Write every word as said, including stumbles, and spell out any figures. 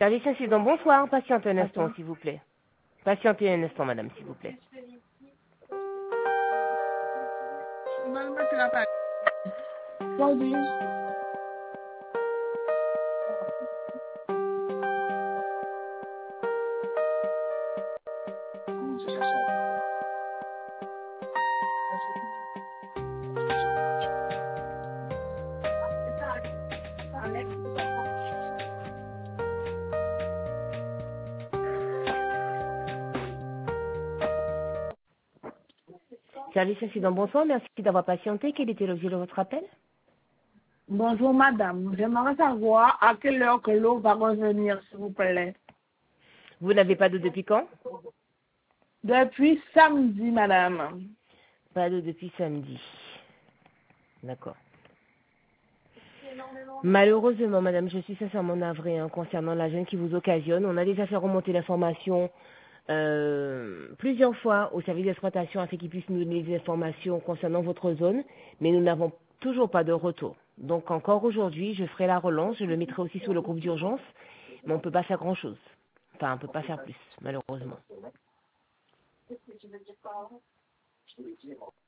Service incident, bonsoir. Patientez un instant, Attends. s'il vous plaît. Patientez un instant, madame, s'il vous plaît. Maman, tu l'as pas. Aujourd'hui. Service incident, bonsoir. Merci d'avoir patienté. Quel était l'objet de votre appel? Bonjour madame, j'aimerais savoir à quelle heure que l'eau va revenir, s'il vous plaît. Vous n'avez pas d'eau depuis quand? Depuis samedi, madame. Pas d'eau depuis samedi. D'accord. Malheureusement, madame, je suis sincèrement navrée hein, concernant la gêne qui vous occasionne. On a déjà fait remonter l'information euh, plusieurs fois au service d'exploitation afin qu'ils puissent nous donner des informations concernant votre zone, mais nous n'avons toujours pas de retour. Donc encore aujourd'hui, je ferai la relance, je le mettrai aussi sur le groupe d'urgence, mais on ne peut pas faire grand-chose. Enfin, on ne peut pas faire plus, malheureusement.